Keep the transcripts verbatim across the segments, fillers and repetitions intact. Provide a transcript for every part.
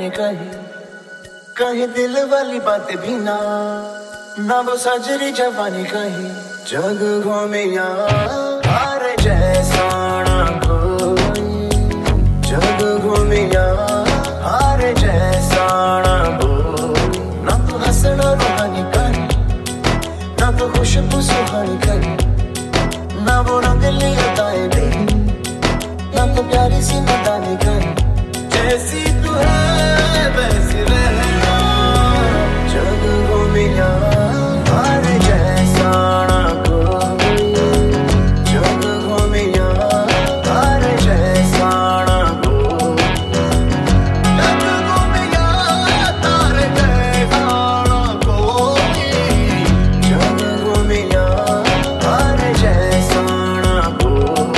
जाने कहीं कहीं दिल वाली बातें भी ना ना वो सजरी जवानी कहीं जग घूमिया हारे जैसा ना कोई जग घूमिया हारे जैसा ना कोई ना तो हंसना रुहानी कहीं ना तो खुशबू सुहानी कहीं ना वो रंगली अदाएं भी ना तो प्यारी सी नदानी कहीं जैसी तू है वैसी रहना जग घूमिया हारे जैसा ना कोई जग घूमिया हारे जैसा ना कोई जग घूमिया हारे जैसा ना कोई जग घूमिया हारे जैसा ना कोई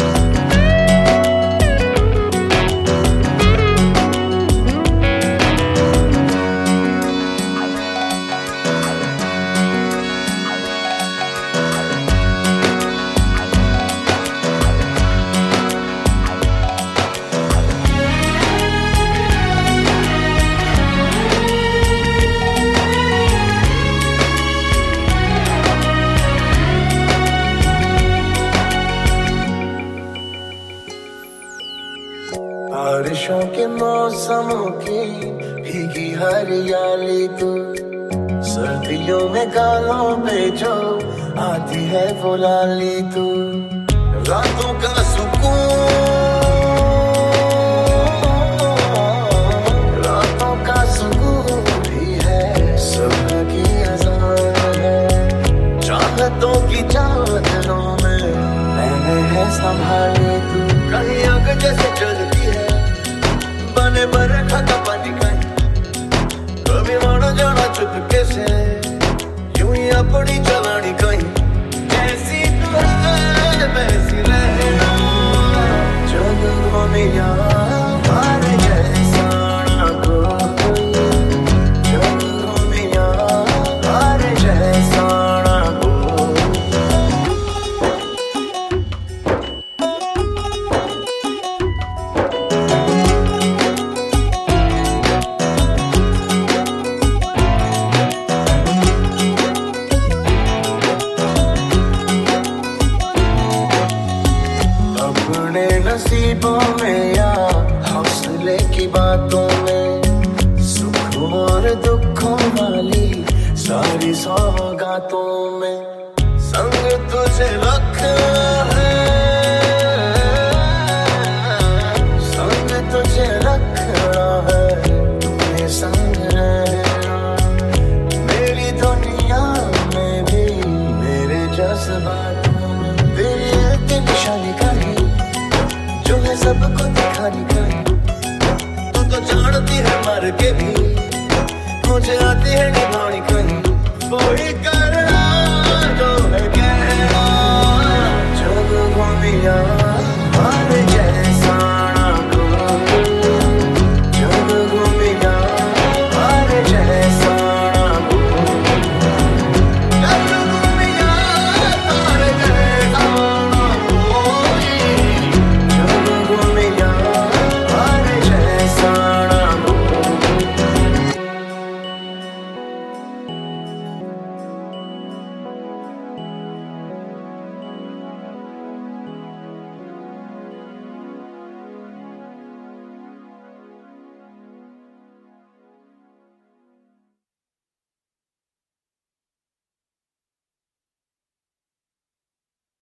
बारिशों के मौसमों की भीगी हरियाली तू सर्दियों में गालों पे जो आती है वो लाली तू रातों का सुकून रातों का सुकून भी है सबकी अज़ान है चाहतों की चादरों में मैंने है संभाली तू कहीं आग जैसे जलती है बने बरखा का पानी कहीं कभी माना जाना चुपके से यूं ही अपनी चलानी कहीं जैसी तू है वैसी रहना जग घूमिया हारे जैसा ना कोई जग घूमिया हारे जैसा ना कोई अपने नसीबों में या हौसले की बातों में सुखों और दुखों वाली सारी सौगातों में संग तुझे रख